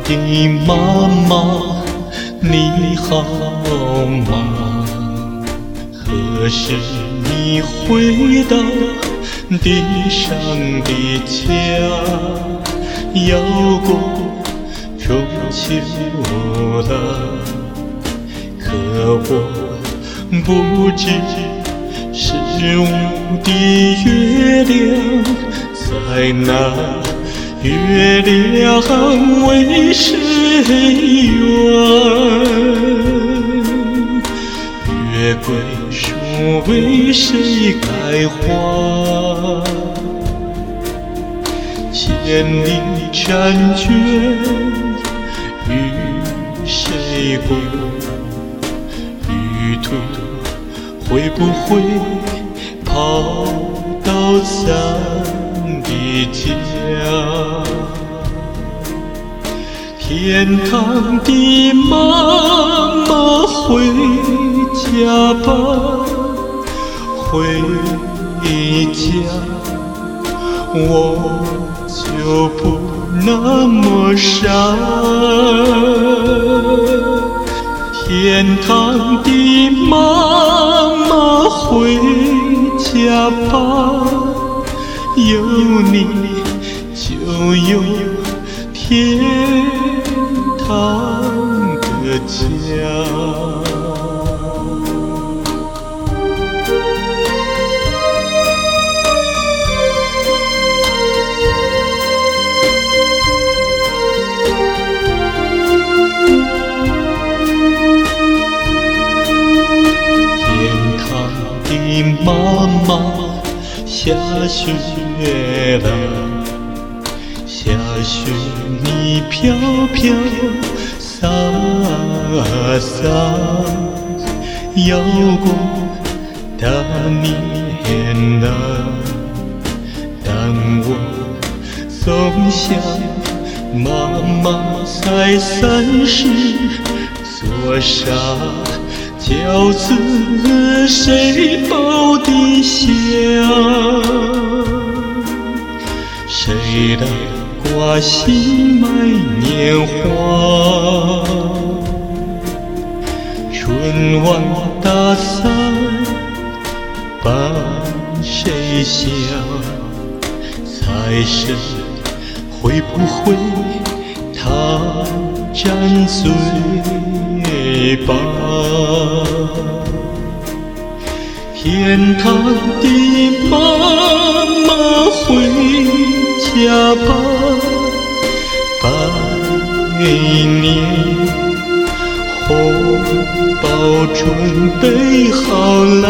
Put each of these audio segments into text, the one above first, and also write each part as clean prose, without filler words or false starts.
的妈妈，你好吗？何时你回到地上的家？要过中秋了，可我不知十五的月亮在哪，月亮为谁圆？月桂树为谁开花？千里婵娟与谁共？旅途会不会跑到咱的家？天堂的妈妈回家吧，回家，我就不那么傻。天堂的妈妈回家吧，有你就有天堂的家。妈妈，下雪了，下雪你飘飘洒洒，要过大年了，当我送向妈妈才30，做啥饺子谁包得下？谁来挂心买年华？春晚大赛伴谁下？财神会不会他沾嘴巴？天堂的妈妈回家吧，拜年红包准备好了。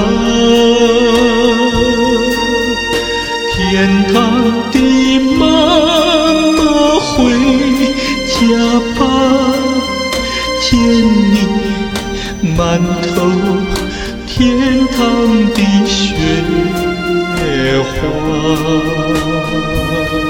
天堂的妈妈回家吧，见你满头天堂的雪花。